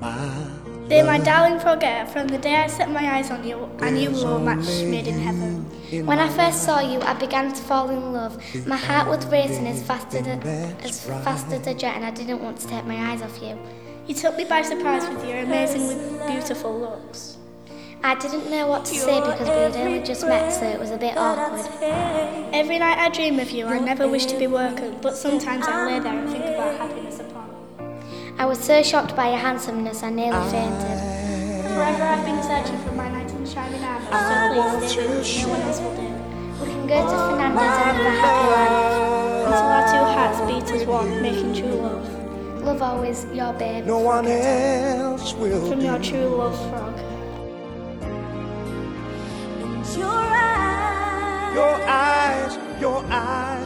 Dear my darling Frogger, from the day I set my eyes on you, I knew we were a match made in heaven. When I first saw you, I began to fall in love. My heart was racing as fast as a jet, and I didn't want to take my eyes off you. You took me by surprise with your amazingly beautiful looks. I didn't know what to say because we had only just met, so it was a bit awkward. Every night I dream of you. I never wish to be working, but sometimes I lay there and think about happiness upon. I was so shocked by your handsomeness, I nearly fainted. Forever I've been searching for my knight in shining armour, so please stay with me, no one else will do. We can go to Fernando's and live a happy life. Until our two hearts beat as one, making true love. Love always, your babe. No one else will. From your true love, Frog. Your eyes